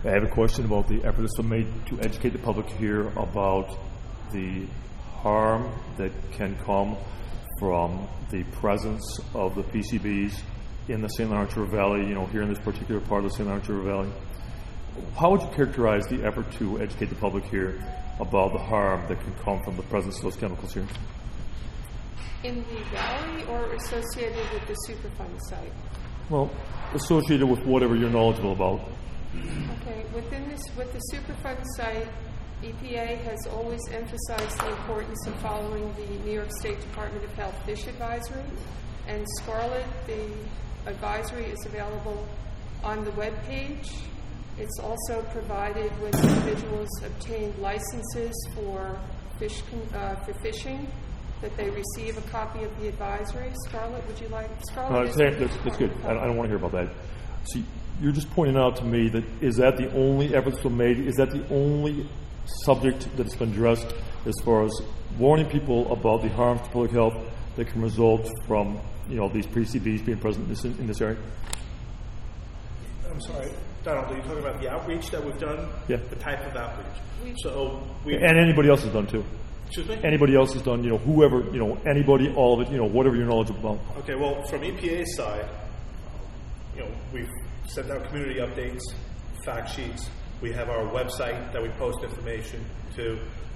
I have a question about the effort that's been made to educate the public here about the harm that can come from the presence of the PCBs in the St. Lawrence River Valley, here in this particular part of the St. Lawrence River Valley. How would you characterize the effort to educate the public here about the harm that can come from the presence of those chemicals here? In the valley or associated with the Superfund site? Well, associated with whatever you're knowledgeable about. Okay, with the Superfund site, EPA has always emphasized the importance of following the New York State Department of Health Fish Advisory. And Scarlet, the advisory is available on the web page. It's also provided when individuals obtain licenses for fishing, that they receive a copy of the advisory. Scarlett, would you like? Scarlett, that's good. I don't want to hear about that. See, you're just pointing out to me that is that the only effort that's been made? Is that the only subject that's been addressed as far as warning people about the harms to public health that can result from these PCBs being present in this area? I'm sorry, Donald, are you talking about the outreach that we've done? Yeah. The type of outreach. And anybody else has done too. Excuse me? Anybody else has done, whoever, anybody, all of it, whatever you're knowledgeable about. Okay, well, from EPA's side, we've sent out community updates, fact sheets. We have our website that we post information to.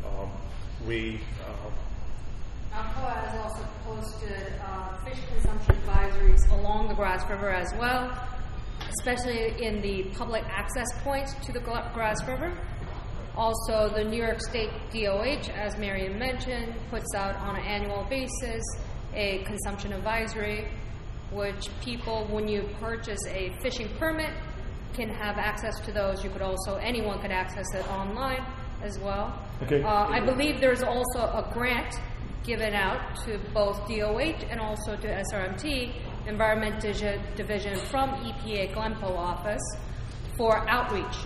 Alcoa has also posted fish consumption advisories along the Grass River as well, especially in the public access points to the Grass River. Also, the New York State DOH, as Marion mentioned, puts out on an annual basis a consumption advisory, which people, when you purchase a fishing permit, can have access to those. Anyone could access it online as well. Okay. I believe there's also a grant given out to both DOH and also to SRMT, Environment Division from EPA Glencoe office, for outreach,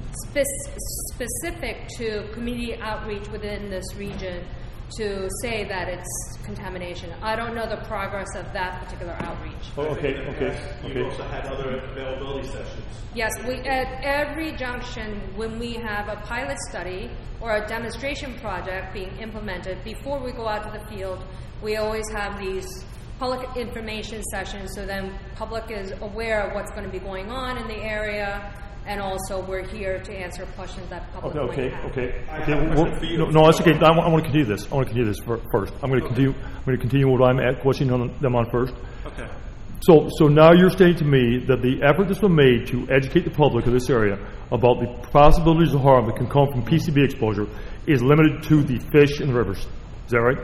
specific to community outreach within this region to say that it's contamination. I don't know the progress of that particular outreach. Oh, okay. We've also had other availability sessions. Yes, at every junction, when we have a pilot study or a demonstration project being implemented, before we go out to the field, we always have these public information sessions, so then public is aware of what's going to be going on in the area, and also we're here to answer questions that public might have. Okay. No, that's okay. I want to continue this. First. I'm going to continue what I'm questioning them on first. Okay. So now you're stating to me that the effort that's been made to educate the public of this area about the possibilities of harm that can come from PCB exposure is limited to the fish in the rivers. Is that right?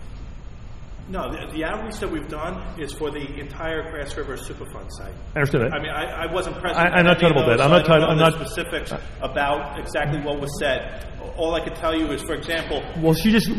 No, the outreach that we've done is for the entire Grass River Superfund site. I understand that. I mean, I wasn't present. I'm not talking about that. I'm not specifics about exactly what was said. All I can tell you is, for example. Well, she just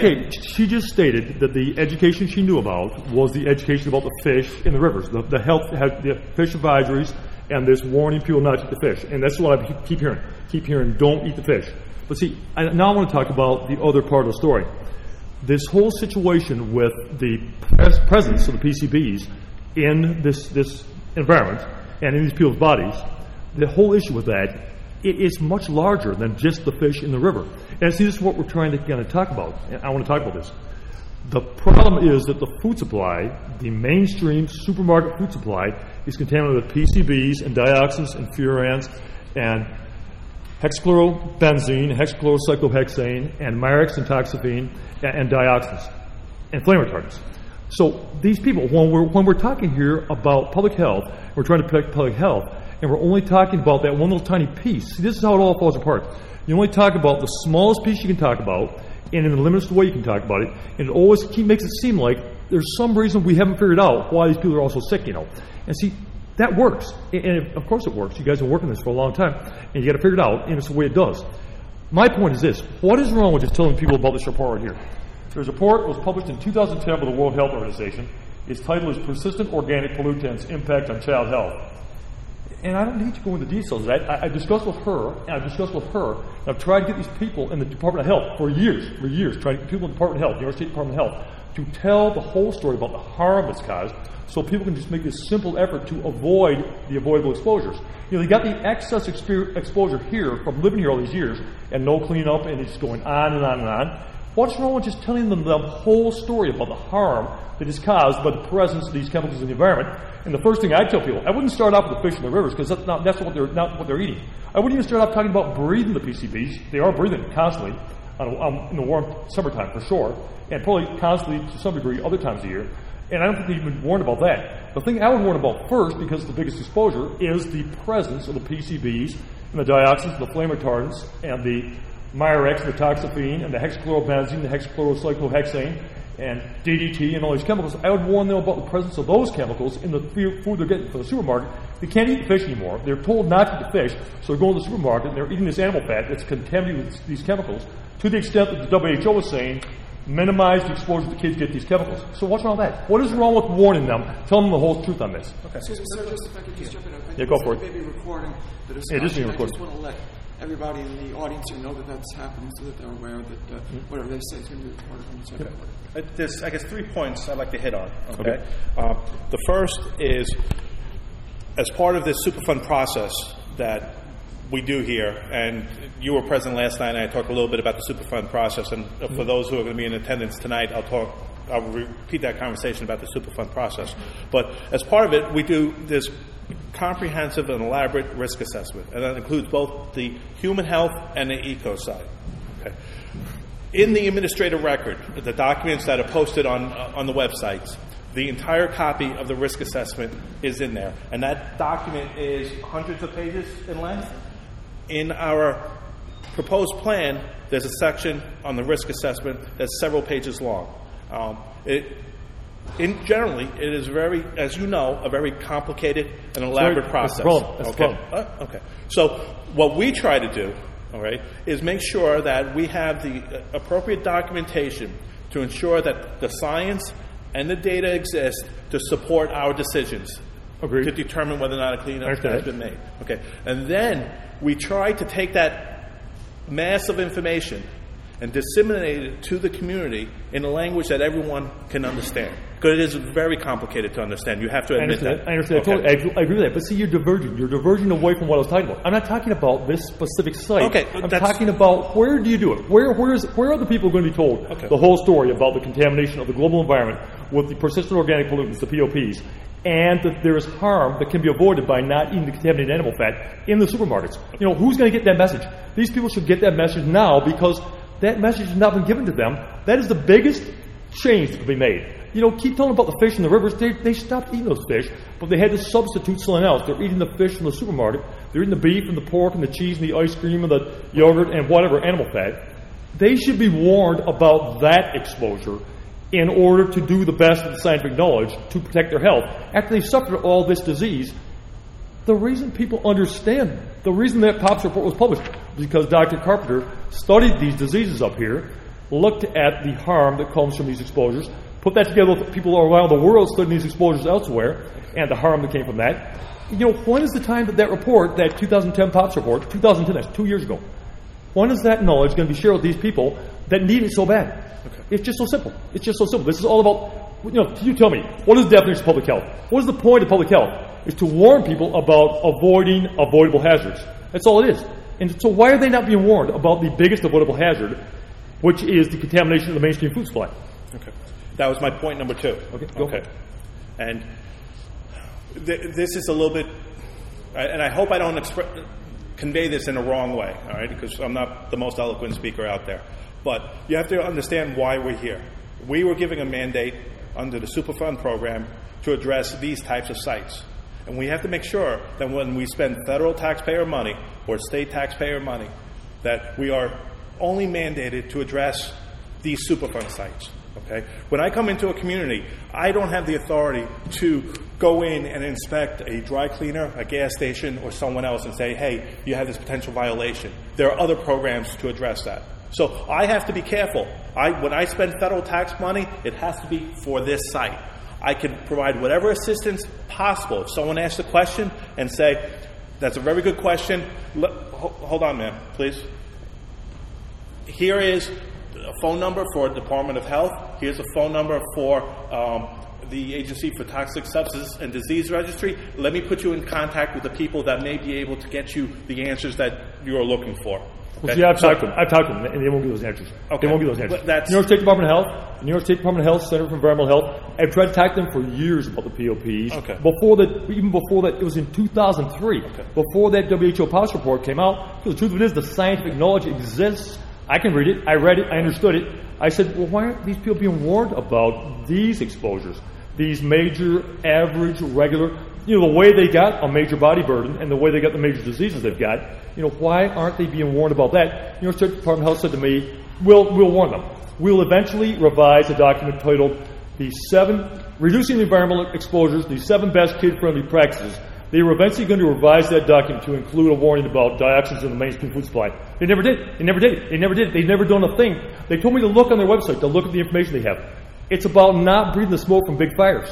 stated that the education she knew about was the education about the fish in the rivers, the fish advisories, and this warning people not to eat the fish. And that's what I keep hearing. Keep hearing, don't eat the fish. But see, now I want to talk about the other part of the story. This whole situation with the presence of the PCBs in this environment and in these people's bodies, the whole issue with that, it is much larger than just the fish in the river. And see, this is what we're trying to kind of talk about. I want to talk about this. The problem is that the food supply, the mainstream supermarket food supply, is contaminated with PCBs and dioxins and furans and hexachlorobenzene, hexachlorocyclohexane, and Mirex and toxaphene, and dioxins, and flame retardants. So these people, when we're talking here about public health, we're trying to protect public health, and we're only talking about that one little tiny piece. See, this is how it all falls apart. You only talk about the smallest piece you can talk about, and in the limited way you can talk about it, and it always makes it seem like there's some reason we haven't figured out why these people are all so sick, And see, that works. And of course it works. You guys have been working this for a long time, and you got to figure it out, and it's the way it does. My point is this. What is wrong with just telling people about this report right here? There's a report that was published in 2010 by the World Health Organization. Its title is Persistent Organic Pollutants Impact on Child Health. And I don't need to go into details of that. I discussed with her, and I've tried to get these people in the Department of Health for years, trying to get people in the Department of Health, New York State Department of Health, to tell the whole story about the harm that's caused, so people can just make this simple effort to avoid the avoidable exposures. They got the excess exposure here from living here all these years and no cleanup, and it's going on and on and on. What's wrong with just telling them the whole story about the harm that is caused by the presence of these chemicals in the environment? And the first thing I tell people, I wouldn't start off with the fish in the rivers because that's not what they're eating. I wouldn't even start off talking about breathing the PCBs. They are breathing constantly in the warm summertime for sure, and probably constantly to some degree other times of the year. And I don't think they've been warned about that. The thing I would warn about first, because it's the biggest exposure, is the presence of the PCBs and the dioxins, the flame retardants, and the Myrex, the toxaphene, and the hexachlorobenzene, the hexachlorocyclohexane, and DDT, and all these chemicals. I would warn them about the presence of those chemicals in the food they're getting from the supermarket. They can't eat the fish anymore. They're told not to eat the fish, so they're going to the supermarket and they're eating this animal fat that's contaminated with these chemicals to the extent that the WHO is saying minimize the exposure the kids get these chemicals. So what's wrong with that? What is wrong with warning them, telling them the whole truth on this? Okay. Excuse me, sir, just if I could just jump in. Yeah, go for it. Maybe recording the discussion. It is being recorded. I just want to let everybody in the audience here know that that's happening so that they're aware that whatever they say is going to be recorded on the second. There's, I guess, 3 points I'd like to hit on. Okay. The first is, as part of this Superfund process that we do here, and you were present last night, and I talked a little bit about the Superfund process, and for those who are going to be in attendance tonight, I'll repeat that conversation about the Superfund process. But as part of it, we do this comprehensive and elaborate risk assessment, and that includes both the human health and the eco side. Okay. In the administrative record, the documents that are posted on the websites, the entire copy of the risk assessment is in there, and that document is hundreds of pages in length. In our proposed plan, there's a section on the risk assessment that's several pages long. Generally, it is very, as you know, a very complicated and elaborate process. Okay. So what we try to do, all right, is make sure that we have the appropriate documentation to ensure that the science and the data exist to support our decisions. Agreed. To determine whether or not a cleanup has been made. Okay. And then we try to take that mass of information and disseminate it to the community in a language that everyone can understand. Because it is very complicated to understand. You have to admit that. I understand. Okay. I agree with that. But see, you're diverging. You're diverging away from what I was talking about. I'm not talking about this specific site. Okay. I'm talking about where do you do it? Where are the people going to be told the whole story about the contamination of the global environment with the persistent organic pollutants, the POPs, and that there is harm that can be avoided by not eating the contaminated animal fat in the supermarkets? Who's going to get that message? These people should get that message now, because that message has not been given to them. That is the biggest change that can be made. Keep telling about the fish in the rivers. They stopped eating those fish, but they had to substitute something else. They're eating the fish from the supermarket. They're eating the beef and the pork and the cheese and the ice cream and the yogurt and whatever animal fat. They should be warned about that exposure in order to do the best with the scientific knowledge to protect their health. After they've suffered all this disease, the reason people understand, the reason that POPs report was published, was because Dr. Carpenter studied these diseases up here, looked at the harm that comes from these exposures, put that together with people around the world studying these exposures elsewhere, and the harm that came from that. When is the time that report, that 2010 POPs report, 2010, that's 2 years ago, when is that knowledge going to be shared with these people that need it so bad? Okay. It's just so simple. It's just so simple. This is all about, you tell me, what is the definition of public health? What is the point of public health? It's to warn people about avoiding avoidable hazards. That's all it is. And so why are they not being warned about the biggest avoidable hazard, which is the contamination of the mainstream food supply? Okay. That was my point number 2. Okay, go ahead. And this is a little bit, and I hope I don't convey this in a wrong way, all right, because I'm not the most eloquent speaker out there. But you have to understand why we're here. We were giving a mandate under the Superfund program to address these types of sites. And we have to make sure that when we spend federal taxpayer money or state taxpayer money, that we are only mandated to address these Superfund sites. Okay? When I come into a community, I don't have the authority to go in and inspect a dry cleaner, a gas station, or someone else and say, hey, you have this potential violation. There are other programs to address that. So I have to be careful. When I spend federal tax money, it has to be for this site. I can provide whatever assistance possible. If someone asks a question and say, that's a very good question. Hold on, ma'am, please. Here is a phone number for Department of Health. Here's a phone number for the Agency for Toxic Substance and Disease Registry. Let me put you in contact with the people that may be able to get you the answers that you're looking for. Well, see, I've talked to them, and they won't give those answers. Okay. They won't give those answers. That's, New York State Department of Health, New York State Department of Health, Center for Environmental Health, I've tried to talk to them for years about the POPs. Okay. Even before that, it was in 2003. Okay. Before that WHO policy report came out, the truth of it is the scientific knowledge exists. I can read it. I read it. I understood it. I said, well, why aren't these people being warned about these exposures? These major, average, regular, the way they got a major body burden and the way they got the major diseases they've got, why aren't they being warned about that? New York State Department of Health said to me, we'll warn them. We'll eventually revise a document titled Reducing the Environmental Exposures, the 7 Best Kid-Friendly Practices. They were eventually going to revise that document to include a warning about dioxins in the mainstream food supply. They never did. They've never done a thing. They told me to look on their website, to look at the information they have. It's about not breathing the smoke from big fires.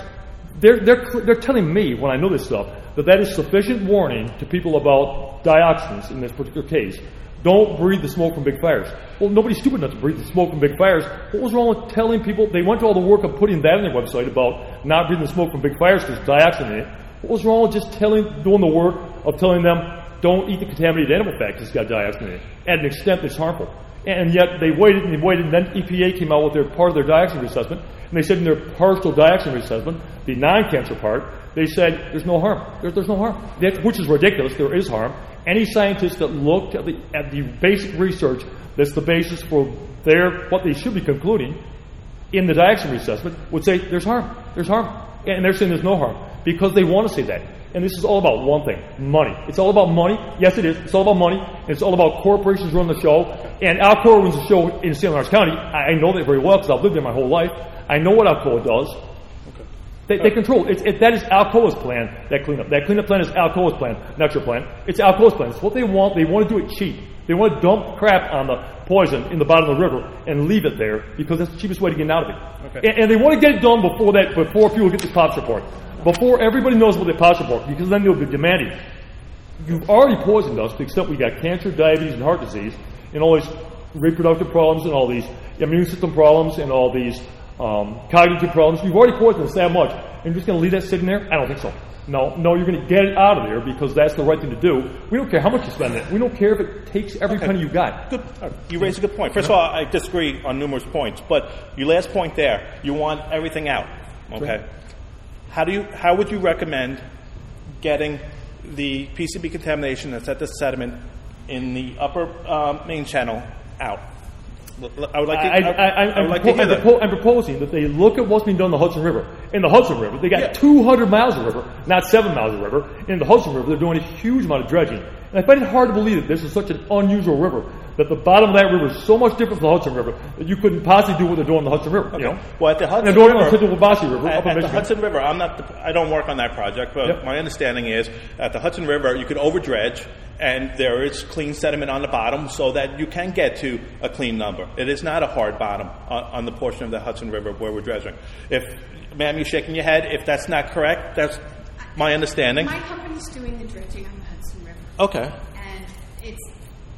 They're telling me, when I know this stuff, that is sufficient warning to people about dioxins in this particular case. Don't breathe the smoke from big fires. Well, nobody's stupid enough to breathe the smoke from big fires. What was wrong with telling people? They went to all the work of putting that on their website about not breathing the smoke from big fires because there's dioxin in it. What was wrong with just doing the work of telling them, don't eat the contaminated animal fat because it's got dioxin in it, at an extent that's harmful? And yet they waited, and then EPA came out with their part of their dioxin assessment, and they said in their partial dioxin assessment, the non-cancer part, they said there's no harm. There's no harm, which is ridiculous. There is harm. Any scientist that looked at the basic research that's the basis for what they should be concluding in the dioxin assessment would say there's harm. There's harm. And they're saying there's no harm because they want to say that. And this is all about one thing, money. It's all about money. Yes, it is. It's all about money. And it's all about corporations running the show. And Alcoa runs the show in St. Lawrence County. I know that very well because I've lived there my whole life. I know what Alcoa does. Okay. They control it. That is Alcoa's plan, that cleanup. That cleanup plan is Alcoa's plan, not your plan. It's Alcoa's plan. It's what they want. They want to do it cheap. They want to dump crap on the poison in the bottom of the river and leave it there because that's the cheapest way to get out of it. Okay. And they want to get it done before people get the POPs report. Before everybody knows about the POPs report, because then they'll be demanding. You've already poisoned us to the extent we got cancer, diabetes, and heart disease, and all these reproductive problems, and all these immune system problems, and all these cognitive problems. You've already poisoned us that much, and you're just going to leave that sitting there? I don't think so. No, you're going to get it out of there because that's the right thing to do. We don't care how much you spend it. We don't care if it takes every penny you've got. Good. You raise a good point. First of all, I disagree on numerous points, but your last point there, you want everything out. Okay. How would you recommend getting the PCB contamination that's at the sediment in the upper main channel out? I would like to hear that. I'm proposing that they look at what's being done in the Hudson River. In the Hudson River, they got 200 miles of river, not 7 miles of river. In the Hudson River, they're doing a huge amount of dredging. And I find it hard to believe that this is such an unusual river, that the bottom of that river is so much different from the Hudson River that you couldn't possibly do what they're doing in the Hudson River. Okay. Well, at the Hudson River, the Hudson River, I don't work on that project, but my understanding is at the Hudson River, you could over dredge, and there is clean sediment on the bottom, so that you can get to a clean number. It is not a hard bottom on the portion of the Hudson River where we're dredging. Ma'am, you're shaking your head. If that's not correct, that's my understanding. My company's doing the dredging on the Hudson River. Okay. And it's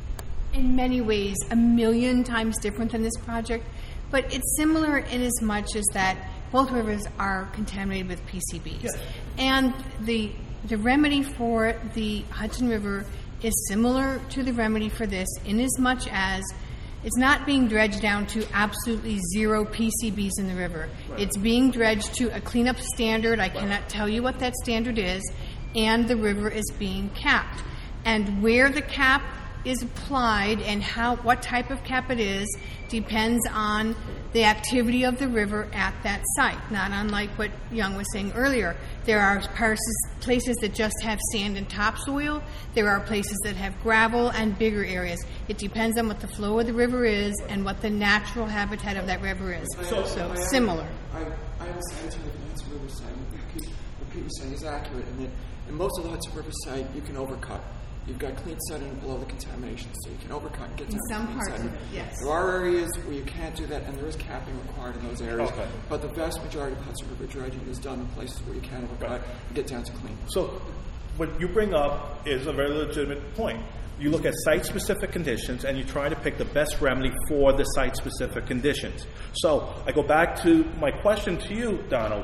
in many ways a million times different than this project, but it's similar in as much as that both rivers are contaminated with PCBs. Yes. And the remedy for the Hudson River is similar to the remedy for this in as much as it's not being dredged down to absolutely zero PCBs in the river. Right. It's being dredged to a cleanup standard. I cannot tell you what that standard is, and the river is being capped. And where the cap is applied and what type of cap it is depends on the activity of the river at that site, not unlike what Young was saying earlier. There are places that just have sand and topsoil. There are places that have gravel and bigger areas. It depends on what the flow of the river is and what the natural habitat of that river is. So similar. I understand the Hudson River side. What Pete was saying is accurate, and that in most of the Hudson River side, you can overcut. You've got clean sediment below the contamination, so you can overcut and get down to clean sediment. Yes. There are areas where you can't do that, and there is capping required in those areas. Okay. But the vast majority of Hudson River dredging is done in places where you can overcut and get down to clean. So what you bring up is a very legitimate point. you look at site-specific conditions and you try to pick the best remedy for the site-specific conditions. So I go back to my question to you, Donald.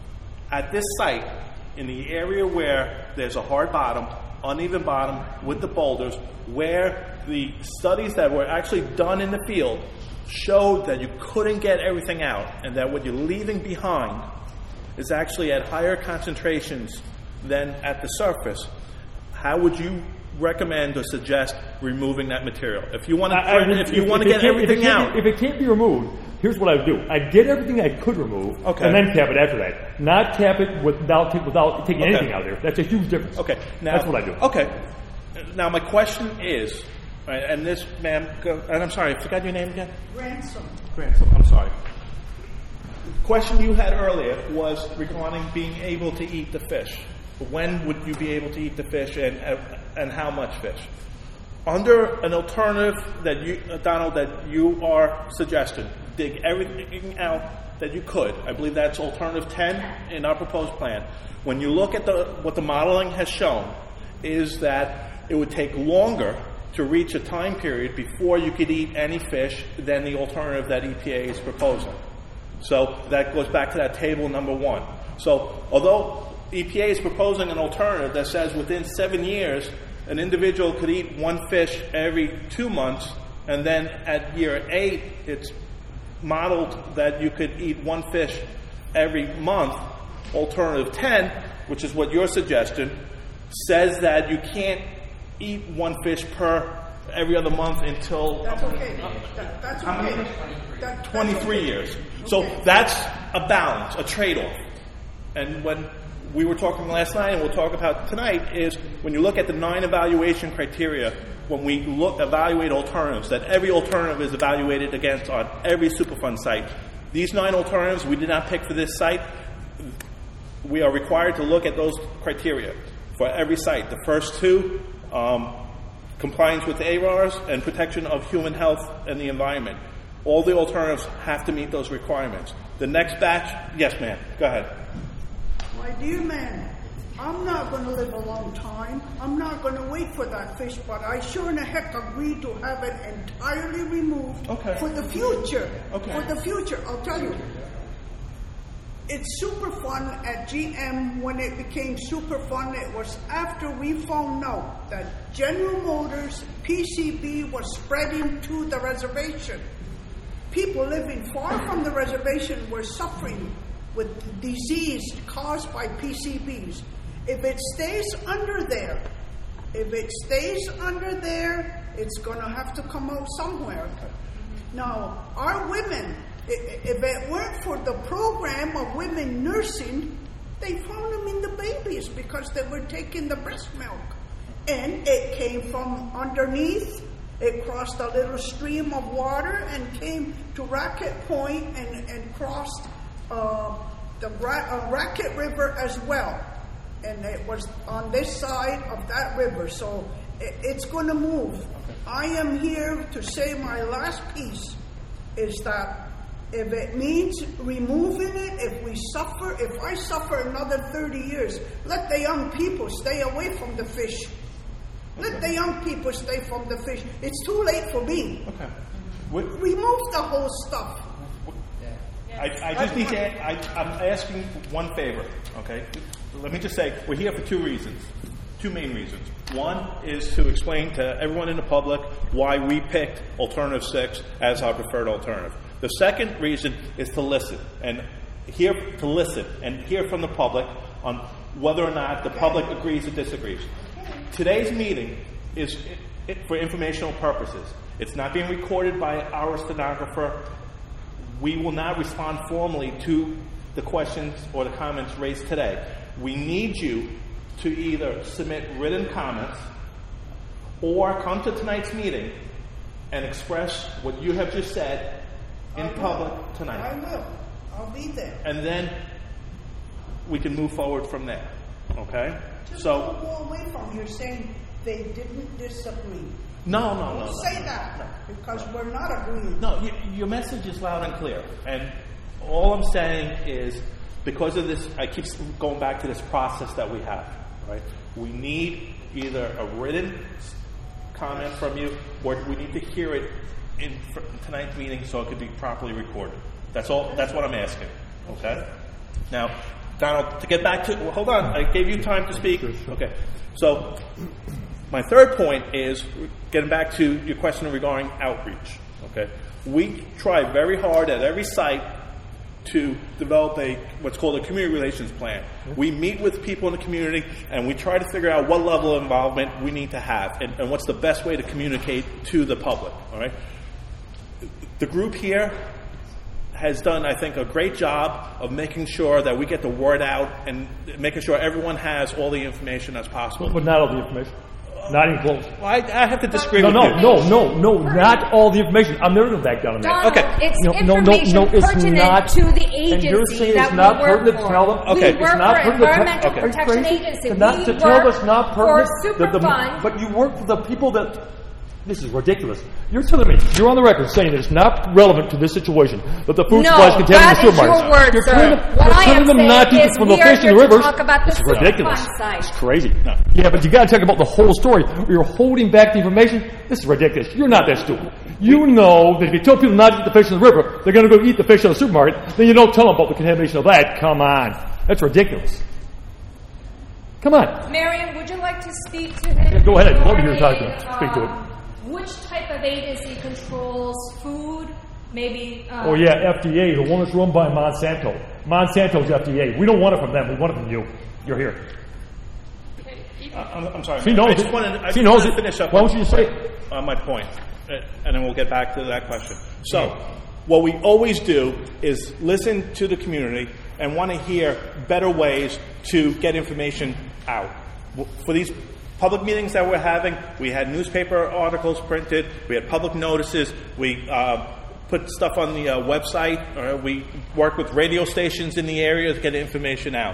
At this site, in the area where there's a hard bottom, uneven bottom with the boulders, where the studies that were actually done in the field showed that you couldn't get everything out and that what you're leaving behind is actually at higher concentrations than at the surface, how would you recommend or suggest removing that material? If you want to get everything out. If it can't be removed, here's what I would do. I'd get everything I could remove, and then cap it after that. Not cap it without taking anything out of there. That's a huge difference. Okay. Now, that's what I do. Okay. Now, my question is, right, and this ma'am, and I'm sorry, I forgot your name again? Ransom, I'm sorry. The question you had earlier was regarding being able to eat the fish. When would you be able to eat the fish and how much fish? Under an alternative that you, Donald, that you are suggesting, dig everything out that you could. I believe that's alternative 10 in our proposed plan. When you look at what the modeling has shown is that it would take longer to reach a time period before you could eat any fish than the alternative that EPA is proposing. So that goes back to that table number 1. So although EPA is proposing an alternative that says within 7 years, an individual could eat one fish every 2 months, and then at year 8, it's modeled that you could eat one fish every month. Alternative 10, which is what you're suggesting, says that you can't eat one fish per every other month until... That's okay. That's okay. 23 years. So that's a balance, a trade-off. And when we were talking last night and we'll talk about tonight is when you look at the 9 evaluation criteria, when we evaluate alternatives, that every alternative is evaluated against on every Superfund site. These 9 alternatives we did not pick for this site. We are required to look at those criteria for every site. The first 2, compliance with ARARs and protection of human health and the environment. All the alternatives have to meet those requirements. The next batch, yes ma'am, go ahead. My dear man, I'm not going to live a long time. I'm not going to wait for that fish, but I sure in the heck agree to have it entirely removed for the future. Okay. For the future, I'll tell you. It's Superfund at GM. When it became Superfund, it was after we found out that General Motors PCB was spreading to the reservation. People living far from the reservation were suffering with disease caused by PCBs. If it stays under there, it's going to have to come out somewhere. Now, our women, if it weren't for the program of women nursing, they found them in the babies because they were taking the breast milk. And it came from underneath. It crossed a little stream of water and came to Racket Point and crossed the Racket River as well. And it was on this side of that river. So it's going to move. Okay. I am here to say my last piece is that if it means removing it, if I suffer another 30 years, let the young people stay away from the fish. Let the young people stay from the fish. It's too late for me. Okay. Remove the whole stuff. I just need to. I'm asking one favor. Okay. Let me just say we're here for 2 reasons. 2 main reasons. One is to explain to everyone in the public why we picked Alternative 6 as our preferred alternative. The second reason is to listen and hear from the public on whether or not the public agrees or disagrees. Today's meeting is for informational purposes. It's not being recorded by our stenographer. We will not respond formally to the questions or the comments raised today. We need you to either submit written comments or come to tonight's meeting and express what you have just said in public tonight. I will. I'll be there. And then we can move forward from there. Okay? Just don't go away from here saying they didn't disagree. No. Don't say that because we're not agreeing. No, your message is loud and clear. And all I'm saying is because of this, I keep going back to this process that we have. Right? We need either a written comment from you, or do we need to hear it in tonight's meeting so it could be properly recorded? That's all. That's what I'm asking. Okay. Now, Donald, to get back to, hold on, I gave you time to speak. Okay. So, my third point is getting back to your question regarding outreach. Okay. We try very hard at every site to develop what's called a community relations plan. We meet with people in the community and we try to figure out what level of involvement we need to have and what's the best way to communicate to the public. All right. The group here has done, I think, a great job of making sure that we get the word out and making sure everyone has all the information as possible. But not all the information. Not even close. Well, I have to disagree with you. No, not all the information. I'm never going to back down on that. Donald, Okay. it's No, information it's pertinent not. to the And you're agency saying that it's not we work pertinent to tell them? for. Okay. We work It's not for pertinent to tell- Environmental okay. Protection Crazy? Agency. To not We to tell us work not for pertinent. Superfund. But you work for the people that. This is ridiculous. You're telling me, you're on the record saying that it's not relevant to this situation, that the food supply is contaminated that in the is your supermarkets. word, You're sir. telling them, What you're I telling am them saying not to is eat from the we are fish in here the to rivers. talk about the This is ridiculous. Superfund site. It's crazy. Yeah, but you got to talk about the whole story. You're holding back the information. This is ridiculous. You're not that stupid. You know that if you tell people not to eat the fish in the river, they're going to go eat the fish in the supermarket. Then you don't tell them about the contamination of that. Come on, that's ridiculous. Come on. Marion, would you like to speak to him? Yeah, go ahead. Let me hear you talk to him. Speak to it. Which type of agency controls food? Maybe. Oh yeah, FDA, the one that's run by Monsanto. Monsanto's FDA. We don't want it from them. We want it from you. You're here. Okay, I'm sorry. She knows I just it. wanted, She knows to it. finish up Why don't you just say it? on my point, and then we'll get back to that question. So, what we always do is listen to the community and want to hear better ways to get information out. For these public meetings that we're having, we had newspaper articles printed, we had public notices, we put stuff on the website, we work with radio stations in the area to get information out.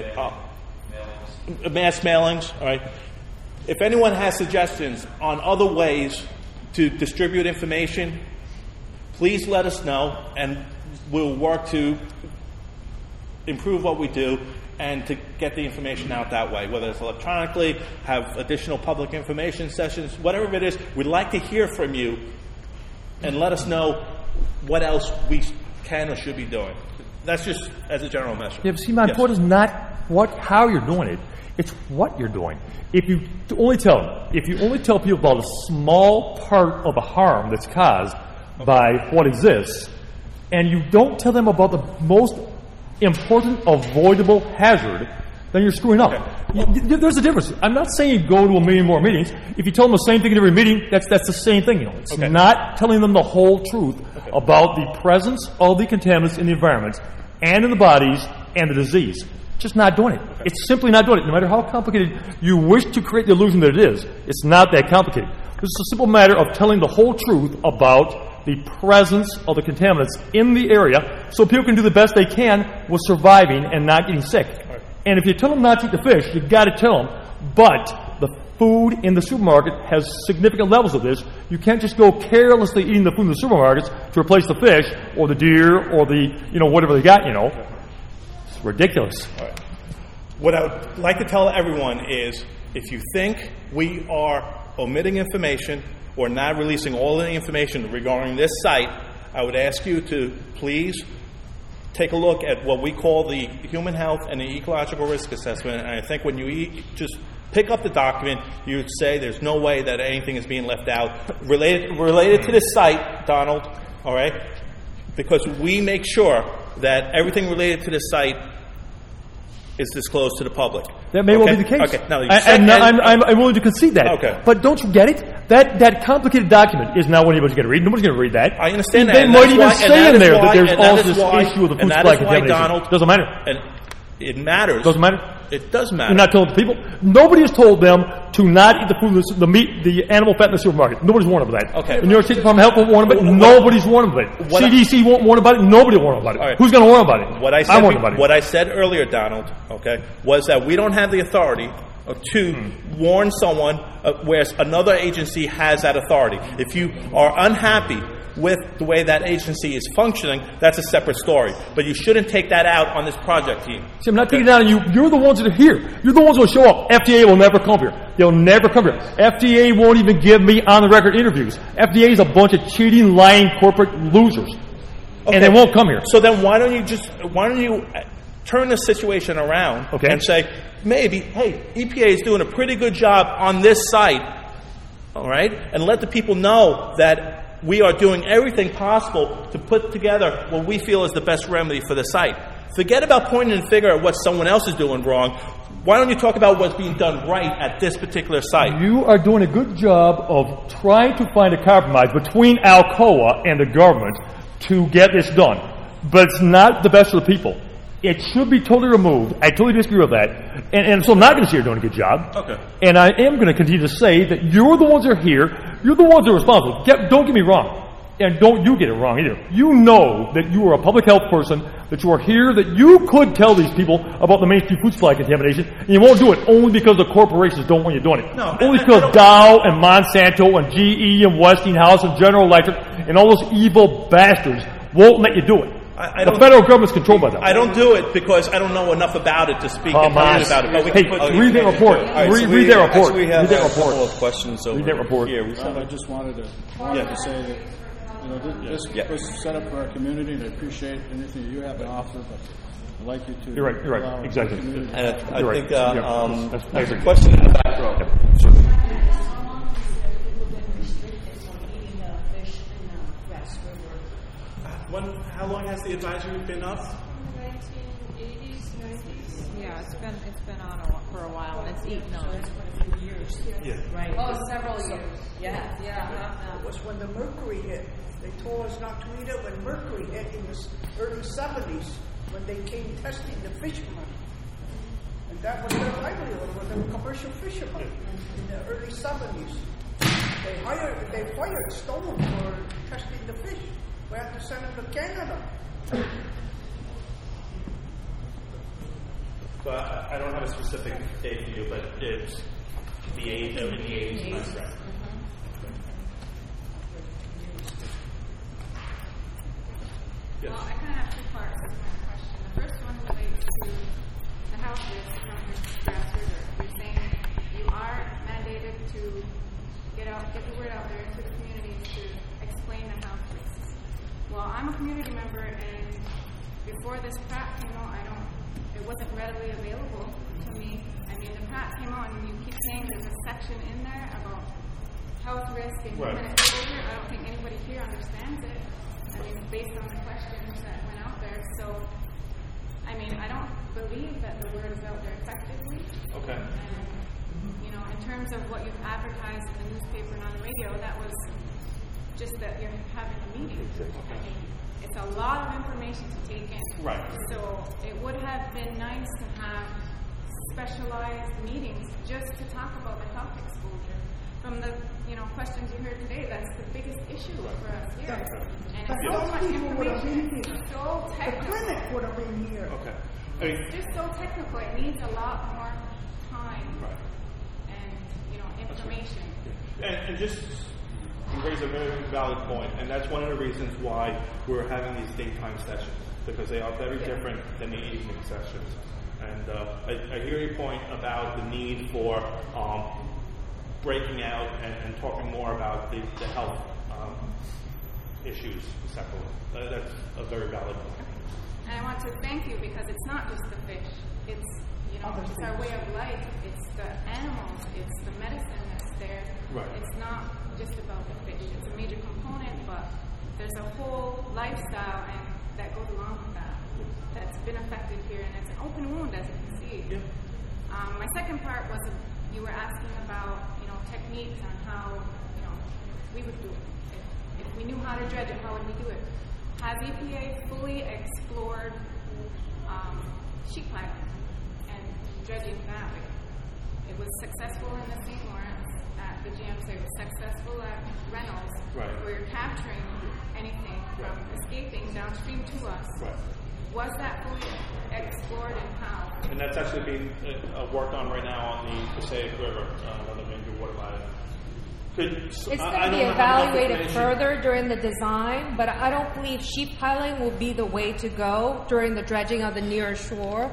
Mass mailings, all right. If anyone has suggestions on other ways to distribute information, please let us know, and we'll work to improve what we do and to get the information out that way, whether it's electronically, have additional public information sessions, whatever it is. We'd like to hear from you and let us know what else we can or should be doing. That's just as a general measure. Yeah, but see, my point is not how you're doing it. It's what you're doing. If you only tell people about a small part of the harm that's caused by what exists, and you don't tell them about the most important avoidable hazard, then you're screwing up. Okay. There's a difference. I'm not saying go to a million more meetings. If you tell them the same thing in every meeting, that's the same thing. It's not telling them the whole truth about the presence of the contaminants in the environment and in the bodies and the disease. Just not doing it. It's simply not doing it. No matter how complicated you wish to create the illusion that it is, it's not that complicated. This is a simple matter of telling the whole truth about the presence of the contaminants in the area so people can do the best they can with surviving and not getting sick. And if you tell them not to eat the fish, you've got to tell them, but the food in the supermarket has significant levels of this. You can't just go carelessly eating the food in the supermarkets to replace the fish or the deer or the, whatever they got, It's ridiculous. All right. What I would like to tell everyone is, if you think we are omitting information or not releasing all the information regarding this site, I would ask you to please take a look at what we call the Human Health and the Ecological Risk Assessment. And I think when you just pick up the document, you would say there's no way that anything is being left out related to this site, Donald, all right? Because we make sure that everything related to this site is disclosed to the public. That may well be the case. Okay. Now, I'm willing to concede that. Okay. But don't you get it? That complicated document is not what anybody's going to read. Nobody's going to read that. I understand that. They might even say in there that there's all this why, issue of the food and that supply is why, contamination. Donald, Doesn't matter. And it matters. Doesn't matter. It does matter. You're not telling the people. Nobody has told them to not eat the food, the meat, the animal fat in the supermarket. Nobody's warned them about that. Okay. The New York State Department of Health won't warn them about it. Nobody's warned them about it. CDC won't warn about it. Nobody will warn them about it. All right. Who's going to warn about it? I'm warning about it. What I said earlier, Donald, was that we don't have the authority to warn someone, whereas another agency has that authority. If you are unhappy with the way that agency is functioning, that's a separate story. But you shouldn't take that out on this project team. See, I'm not taking it down on you. You're the ones that are here. You're the ones that will show up. FDA will never come here. They'll never come here. FDA won't even give me on-the-record interviews. FDA is a bunch of cheating, lying corporate losers. Okay. And they won't come here. So then why don't you turn the situation around and say, maybe, hey, EPA is doing a pretty good job on this site, all right? And let the people know that we are doing everything possible to put together what we feel is the best remedy for the site. Forget about pointing the finger at what someone else is doing wrong. Why don't you talk about what's being done right at this particular site? You are doing a good job of trying to find a compromise between Alcoa and the government to get this done. But it's not the best for the people. It should be totally removed. I totally disagree with that. And so I'm not going to say you're doing a good job. Okay. And I am going to continue to say that you're the ones that are here. You're the ones that are responsible. Don't get me wrong. And don't you get it wrong either. You know that you are a public health person, that you are here, that you could tell these people about the mainstream food supply contamination, and you won't do it only because the corporations don't want you doing it. No, only because Dow and Monsanto and GE and Westinghouse and General Electric and all those evil bastards won't let you do it. The federal government's controlled by them. I don't do it because I don't know enough about it to speak about it. Hey, read their report. Read their report. Actually, we have read their a report. couple of questions over Read that report. here. I just wanted to say that this was set up for our community, and I appreciate anything you have to offer, but I'd like you to... You're right, exactly. And I You're think right. there's a question in the back row. How long has the advisory been up? 1980s, 90s. Yeah, it's been on for a while, and it's eaten on. Years. Yeah. Right. Oh, several years. Yeah. It was when the mercury hit. They told us not to eat it when mercury hit in the early 70s when they came testing the fishermen. And that was their livelihood, when they were commercial fishermen in the early 70s. They fired Stone for testing the fish. We had to send them to Canada. But I don't have a specific date for you, but it's the 80s. That's right. Yes. Well, I kind of have two parts to my question. The first one relates to the health risk from this grass river. You're saying you are mandated to get the word out there to the community to explain the health risks. Well, I'm a community member, and before this PRAP came out, it wasn't readily available to me. I mean, the PRAP came out, and you keep saying there's a section in there about health risk and human exposure. I don't think anybody here understands it. I mean, based on the questions that went out there. So, I mean, I don't believe that the word is out there effectively. Okay. And, in terms of what you've advertised in the newspaper and on the radio, that was just that you're having a meeting. I mean, it's a lot of information to take in. Right. So, it would have been nice to have specialized meetings just to talk about the health exposure. From the questions you heard today, that's the biggest issue for us here. And it's so much information. It's so technical. The clinic would have been here. Okay. It's just so technical. It needs a lot more time and information. And just you raise a very valid point, and that's one of the reasons why we're having these daytime sessions, because they are very different than the evening sessions. And I hear your point about the need for breaking out and talking more about the health issues separately. That's a very valid point. And I want to thank you, because it's not just the fish. It's it's our way of life. It's the animals. It's the medicine that's there. Right. It's not just about the fish. It's a major component, but there's a whole lifestyle and that goes along with that that's been affected here, and it's an open wound, as you can see. Yeah. My second part was you were asking about techniques on how we would do it. If we knew how to dredge it, how would we do it? Has EPA fully explored sheet piling and dredging that way? It was successful in the St. Lawrence at the GMC. It was successful at Reynolds, where you're capturing anything from escaping downstream to us. Right. Was that fully explored, and how? And that's actually being worked on right now on the Passaic River, another major water body. It's going to be evaluated further during the design, but I don't believe sheet piling will be the way to go during the dredging of the near shore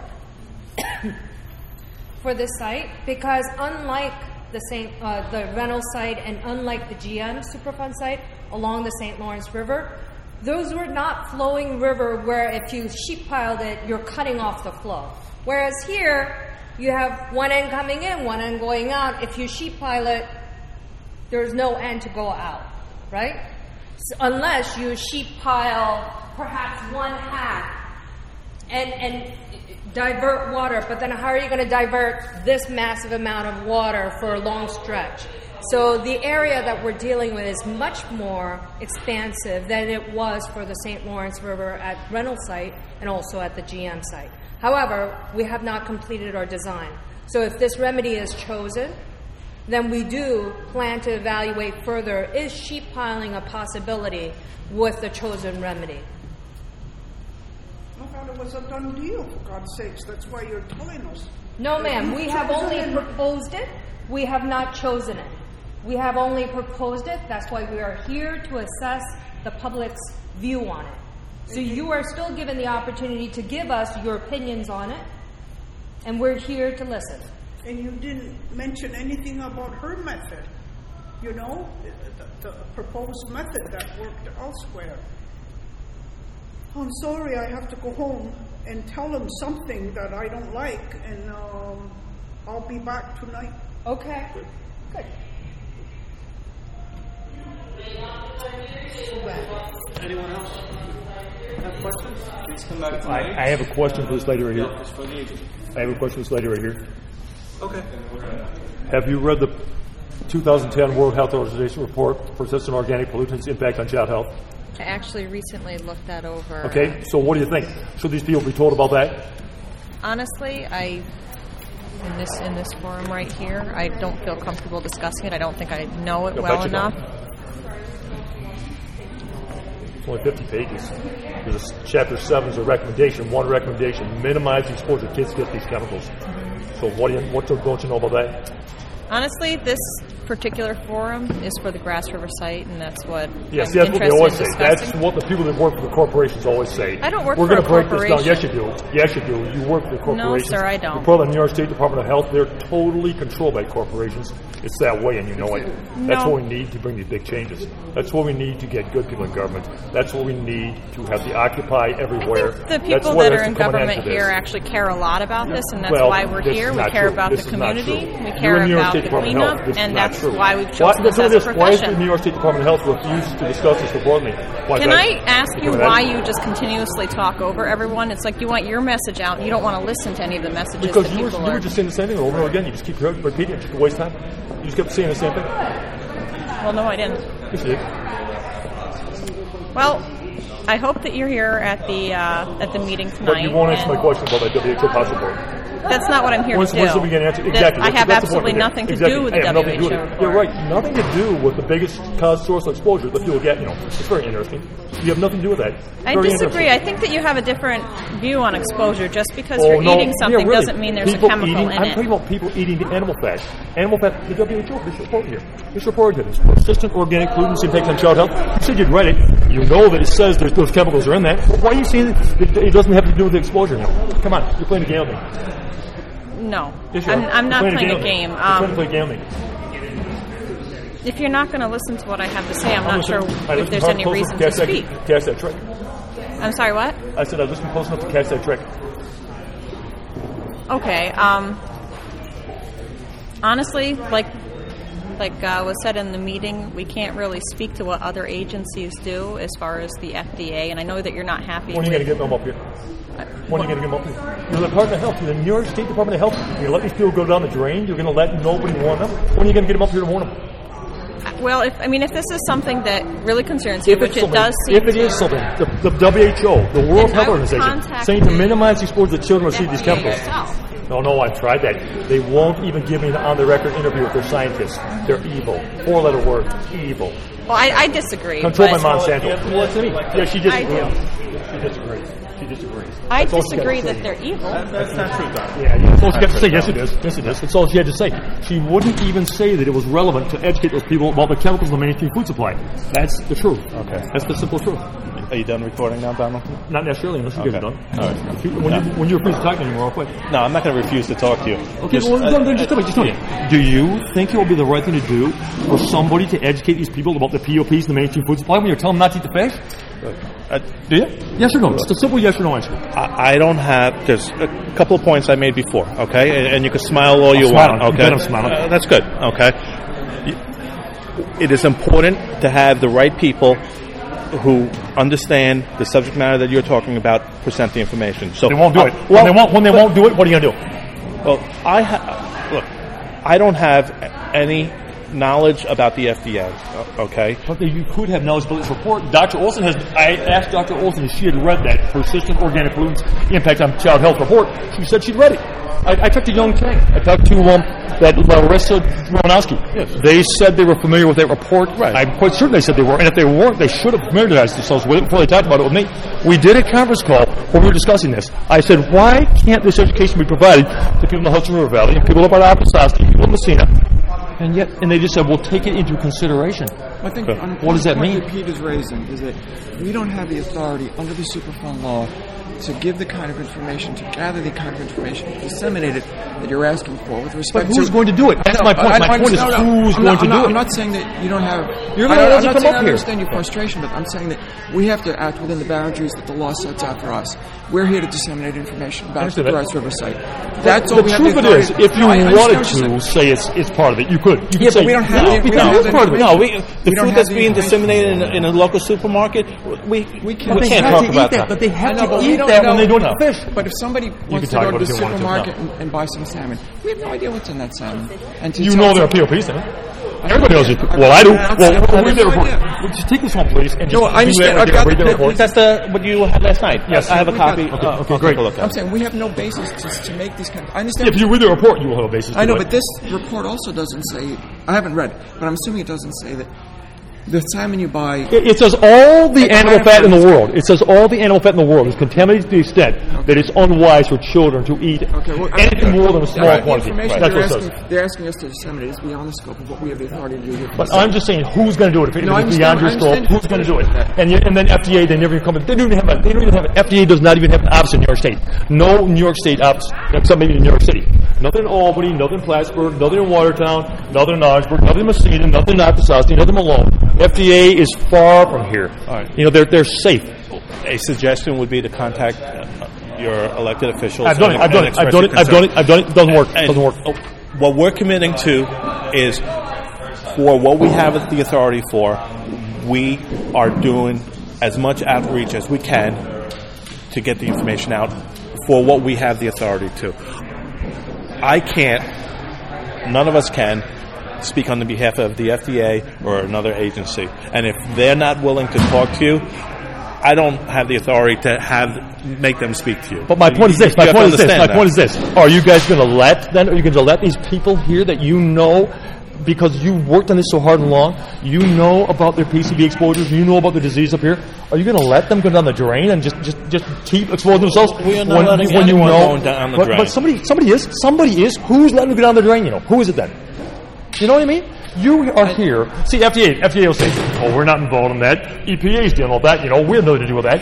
for this site, because unlike the Reynolds site and unlike the GM Superfund site along the St. Lawrence River, those were not flowing river where if you sheet piled it, you're cutting off the flow. Whereas here, you have one end coming in, one end going out. If you sheet pile it, there's no end to go out, right? So unless you sheet pile perhaps one half and divert water, but then how are you going to divert this massive amount of water for a long stretch? So the area that we're dealing with is much more expansive than it was for the St. Lawrence River at Reynolds site and also at the GM site. However, we have not completed our design. So if this remedy is chosen, then we do plan to evaluate further, is sheet piling a possibility with the chosen remedy? I thought it was a done deal, for God's sakes. That's why you're telling us. No, ma'am. We have only proposed it. We have not chosen it. We have only proposed it. That's why we are here to assess the public's view on it. So you are still given the opportunity to give us your opinions on it, and we're here to listen. And you didn't mention anything about her method, you know, the proposed method that worked elsewhere. I'm sorry, I have to go home and tell them something that I don't like, and I'll be back tonight. Okay. Good. Anyone else have questions? Please come back to I have a question for this lady right here. I have a question for this lady right here. Okay. Have you read the 2010 World Health Organization report, Persistent Organic Pollutants Impact on Child Health? I actually recently looked that over. Okay, so what do you think? Should these people be told about that? Honestly, in this forum right here, I don't feel comfortable discussing it. I don't think I know it well enough. It's only 50 pages. There's chapter 7 is a recommendation. One recommendation: minimize the exposure kids get these chemicals. So what don't you know about that? Honestly, this particular forum is for the Grass River site, and that's what yes, I'm that's what they always say. discussing. That's what the people that work for the corporations always say. I don't work We're for going a to break corporation. this down. Yes, you do. Yes, you do. You work for the corporations. No, sir, I don't. You're part of the New York State Department of Health. They're totally controlled by corporations. It's that way, and you know it. That's what we need to bring these big changes. That's what we need to get good people in government. That's what we need to have the Occupy everywhere. I think the people that are in government here actually care a lot about this, and that's why we're here. We care about the community. We care about the cleanup, and that's why we've chosen this as a profession. Why does the New York State Department of Health refuse to discuss this before me? Can I ask you why you just continuously talk over everyone? It's like you want your message out, and you don't want to listen to any of the messages because that people you were just saying the same thing over and over again. You just keep repeating it. Just a waste of time. You just kept saying the same thing. Well, no, I didn't. Yes, you did. Well, I hope that you're here at the meeting tonight. But you won't answer my question about that WHO passport. That's not what I'm here to do. Once we get an answer, exactly. I have absolutely nothing to do with the WHO report. You're right. Nothing to do with the biggest cause source of exposure that people get. You know, it's very interesting. You have nothing to do with that. I disagree. I think that you have a different view on exposure. Just because you're eating something doesn't mean there's a chemical in it. I'm talking about people eating the animal fat. Animal fat, the WHO, this report here. This report here. It's persistent organic pollutants impact on child health. You said you'd read it. You know that it says those chemicals are in that. Why are you saying it doesn't have to do with the exposure now? Come on, you're playing a game with me. No, yes, I'm not playing a game. You're trying to play a game with me. If you're not going to listen to what I have to say, I'm not sure if there's any reason to speak. Catch that trick. I'm sorry, what? I said I listened close enough to catch that trick. Okay. Honestly, like was said in the meeting, we can't really speak to what other agencies do as far as the FDA, and I know that you're not happy. When are you going to get them up here? When are you going to get them up here? You're the Department of Health. You're the New York State Department of Health. You're going to let these people go down the drain? You're going to let nobody warn them? When are you going to get them up here to warn them? Well, if this is something that really concerns you, which it does seem if it is something, the WHO, the World Health Organization, saying to minimize the exposure that children receive these chemicals. No, I've tried that. They won't even give me an on-the-record interview with their scientists. They're evil. 4-letter word, evil. Well, I disagree. Controlled by Monsanto. Well, to me. Yeah, she disagrees. She disagrees. She disagrees. I disagree that they're evil. That's not true, Don. Yeah, that's all she had to say. Yes, it is. Yes, it is. That's all she had to say. She wouldn't even say that it was relevant to educate those people about the chemicals in the mainstream food supply. That's the truth. Okay. That's the simple truth. Are you done recording now, Donald? Not necessarily, unless you guys are done. All right. When you refuse to talk anymore, I'll quit. No, I'm not going to refuse to talk to you. Okay, just tell me. Do you think it will be the right thing to do for somebody to educate these people about the POPs in the mainstream food supply when you're telling them not to eat the fish? Do you? Yes or no? It's a simple yes or no answer. I don't have. There's a couple of points I made before. Okay, and you can smile all you want. Okay, I'm smiling. That's good. Okay, it is important to have the right people who understand the subject matter that you're talking about present the information. So they won't do it. When they won't do it, what are you going to do? Well, look, I don't have any knowledge about the FDA, okay? But you could have knowledge about this report. I asked Dr. Olson if she had read that Persistent Organic Pollutants Impact on Child Health report. She said she'd read it. I talked to Young Chang. I talked to that Larissa Romanowski. Yes. They said they were familiar with that report. Right. I'm quite certain they said they were. And if they weren't, they should have familiarized themselves with it before they talked about it with me. We did a conference call where we were discussing this. I said, why can't this education be provided to people in the Hudson River Valley and people up at Apostosty, people in Messina? And they just said, we'll take it into consideration. I think what does that mean? What Pete is raising is that we don't have the authority under the Superfund law to give the kind of information, to gather the kind of information, to disseminate it that you're asking for with respect to... But who's going to do it? That's my point. My point is who's going to do it? I'm not saying that you don't have... You're not allowed to come up here. I understand your frustration, but I'm saying that we have to act within the boundaries that the law sets out for us. We're here to disseminate information about the Rice River site. That's all we have to do. The truth is, if you wanted to say it's part of it, you could. You could say, but we don't have it. The food that's being disseminated in a local supermarket, we can't talk about that. But they have to eat that when they don't eat fish. But if somebody wants to go to the supermarket and buy some salmon, we have no idea what's in that salmon. You know there are POPs in it. Everybody knows it. Well, I do. Well, read the report. Just take this one, please. And no, I understand. Read the report. That's what you had last night. Yes, I have a copy. Okay, great. I'm saying we have no basis to make these kind of... I understand. If you read the report, you will have a basis. I know, but this report also doesn't say... I haven't read it, but I'm assuming it doesn't say that the salmon you buy... It says all the animal fat in the world. It says all the animal fat in the world is contaminated to the extent that it's unwise for children to eat anything more than a small quantity. That's what it says. They're asking us to disseminate. It's beyond the scope of what we have the authority to do here. But I'm just saying, who's going to do it? If it's beyond your scope, who's going to do it? And then FDA, they never even come in. They don't even have FDA does not even have an office in New York State. No New York State office, except maybe in New York City. Nothing in Albany, nothing in Plattsburgh, nothing in Watertown, nothing in Orangeburg, nothing in Messina, nothing in Apostosty, nothing in Malone. FDA is far from here. All right. They're safe. A suggestion would be to contact your elected officials. I've done it. It doesn't work. What we're committing to is for what we have the authority for, we are doing as much outreach as we can to get the information out for what we have the authority to. I can't, none of us can, speak on the behalf of the FDA or another agency. And if they're not willing to talk to you, I don't have the authority to make them speak to you. But my point is this. My point is this. Are you guys going to let these people here that you know, because you worked on this so hard and long, you know about their PCB exposures, you know about the disease up here, are you going to let them go down the drain and just keep exposing themselves? We are not letting anyone go down the drain. But somebody is. Who's letting them go down the drain? Who is it then? You know what I mean? You are here. See, FDA will say, "Oh, we're not involved in that. EPA's dealing with that. We have nothing to do with that."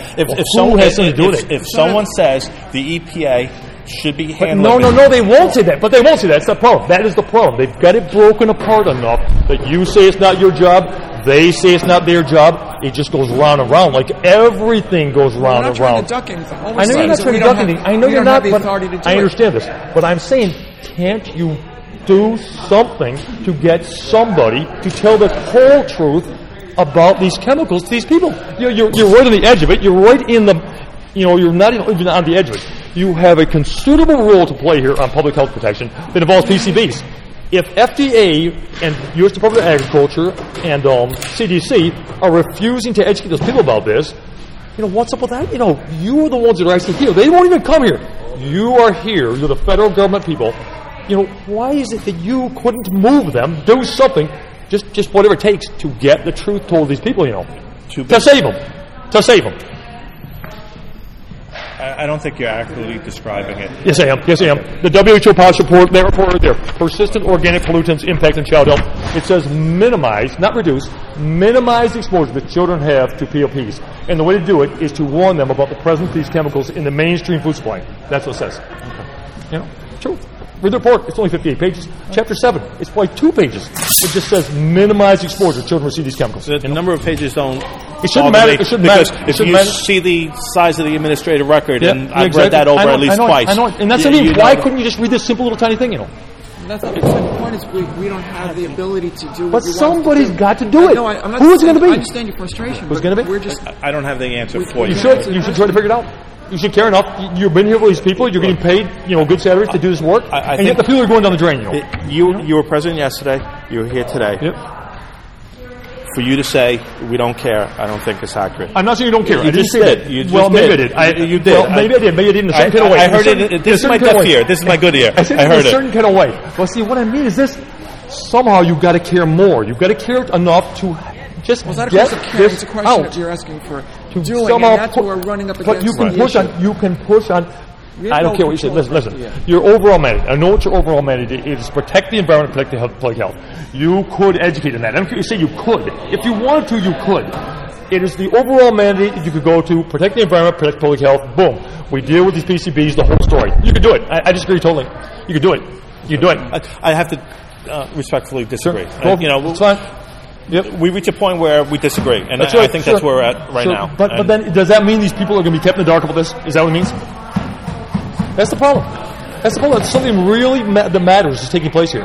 If someone says the EPA should be handling... No, they won't say that. But they won't say that. That's the problem. That is the problem. They've got it broken apart enough that you say it's not your job, they say it's not their job. It just goes round and round. Like everything goes round and round. I know you're not trying to duck anything. I know you're not, but I understand this. But I'm saying, can't you do something to get somebody to tell the whole truth about these chemicals to these people? You're right on the edge of it. You're right in the... you're not even on the edge of it. You have a considerable role to play here on public health protection that involves PCBs. If FDA and U.S. Department of Agriculture and CDC are refusing to educate those people about this, what's up with that? You are the ones that are actually here. They won't even come here. You are here. You're the federal government people. Why is it that you couldn't move them, do something, just whatever it takes to get the truth told these people, to save them. I don't think you're accurately describing it. Yes, I am. Yes, I am. The WHO policy report, that report right there, persistent organic pollutants impact on child health. It says minimize, not reduce, minimize the exposure that children have to POPs. And the way to do it is to warn them about the presence of these chemicals in the mainstream food supply. That's what it says. You know, true. Read the report. It's only 58 pages. Chapter 7. It's probably 2 pages. It just says minimize exposure. Children receive these chemicals. The number of pages don't. It shouldn't matter. It shouldn't matter. Because if you see the size of the administrative record, and I've read that over at least twice. I know. And that's what I mean. Why couldn't you just read this simple little tiny thing? You know. That's not, the point is we don't have the ability to do what But somebody's got to do it. I'm not Who is it going to be? I understand your frustration. Who's going to be? We're just. I don't have the answer for you. You should try to figure it out. You should care enough. You've been here with these people. You're getting paid, good salaries to do this work. And yet the people are going down the drain. You were president yesterday. You were here today. Yep. For you to say we don't care, I don't think it's accurate. I'm not saying you don't care. You just did. Maybe I did. You did. Well, maybe I did. Maybe I did in a certain kind of way. I heard it. This is my deaf ear. This is my good ear. I said it in a certain kind of way. Well, see, what I mean is this. Somehow you've got to care more. You've got to care enough to just get this it's a question out. that you're asking for To doing, somehow and that's what we're running up against. But you can push on. I don't care what you say. Listen. Yeah. Your overall mandate. I know what your overall mandate is: protect the environment, protect the public health. You could educate in that. I don't care what you say. You could, if you wanted to, you could. It is the overall mandate that you could go to: protect the environment, protect public health. Boom. We deal with these PCBs. The whole story. You could do it. I disagree totally. You could do it. You could do it. I have to respectfully disagree. Sure. It's fine. Yep. We reach a point where we disagree, and I think that's where we're at right now. But then, does that mean these people are going to be kept in the dark about this? Is that what it means? That's the problem. That's the problem. Something really that matters is taking place here.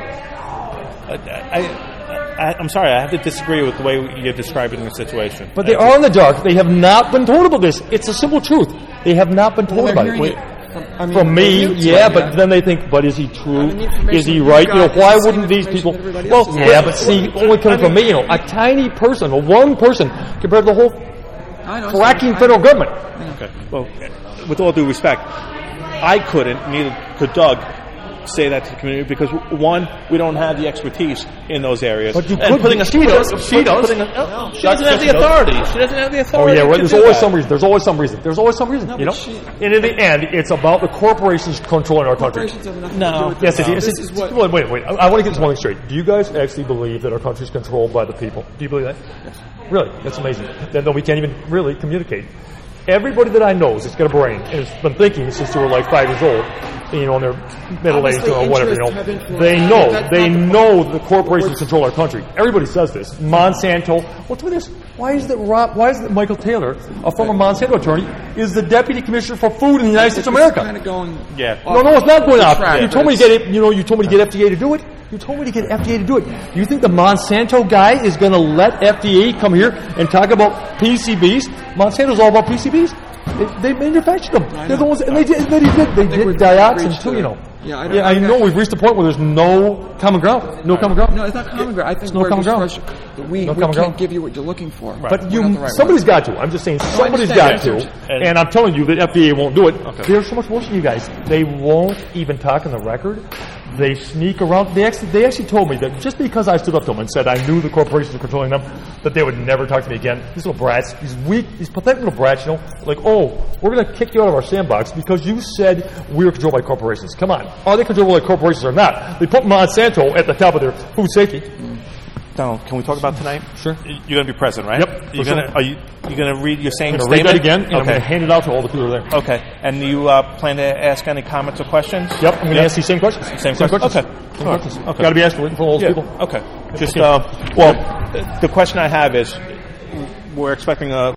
I'm sorry, I have to disagree with the way you're describing the situation. But they are in the dark. They have not been told about this. It's a simple truth. They have not been told about it. From me, but then they think, but is he true? Is he right? Why wouldn't these people? Well, but see, only coming from me, a tiny person, one person, compared to the whole fracking federal government. Okay. Well, with all due respect, I couldn't, neither could Doug, say that to the community because, one, we don't have the expertise in those areas. But you could. She does. She doesn't have the authority. She doesn't have the authority. Oh, yeah, there's always some reason. There's always some reason. And in the end, it's about the corporations controlling our country. No. Yes, it is. Wait. I want to get this one thing straight. Do you guys actually believe that our country is controlled by the people? Do you believe that? Yes. Really? That's amazing. Then we can't even really communicate. Everybody that I know has got a brain and has been thinking since they were like 5 years old, in their middle age or whatever, They know the corporations control our country. Everybody says this. Monsanto. Well, tell me this. Why is it Michael Taylor, a former Monsanto attorney, is the deputy commissioner for food in the United States of America? Kind of going. Yeah. No, it's not going off. You told me to get it. You told me to get FDA to do it. You told me to get FDA to do it. You think the Monsanto guy is going to let FDA come here and talk about PCBs? Monsanto's all about PCBs. They manufactured them. They're the ones, and they did dioxin too. Yeah, I know we've reached a point where there's no common ground. No common ground. No, it's not common ground. I think no common ground. We can't give you what you're looking for. Right. But somebody's got to. I'm just saying somebody's got to. And I'm telling you that FDA won't do it. Okay. They're so much worse than you guys. They won't even talk on the record. They sneak around. They actually told me that just because I stood up to them and said I knew the corporations were controlling them, that they would never talk to me again. These little brats, these weak, these pathetic little brats, like, oh, we're going to kick you out of our sandbox because you said we were controlled by corporations. Come on. Are they controlled by corporations or not? They put Monsanto at the top of their food safety. Donald, can we talk about tonight? Sure. You're going to be present, right? Yep. Are you going to read your same statement? Read that again, and I'm going to hand it out to all the people that are there. Okay. And you plan to ask any comments or questions? Yep. I'm going to ask these same questions. Same questions? Okay. Got to be asked for all those people. Okay. Just, well, the question I have is, we're expecting a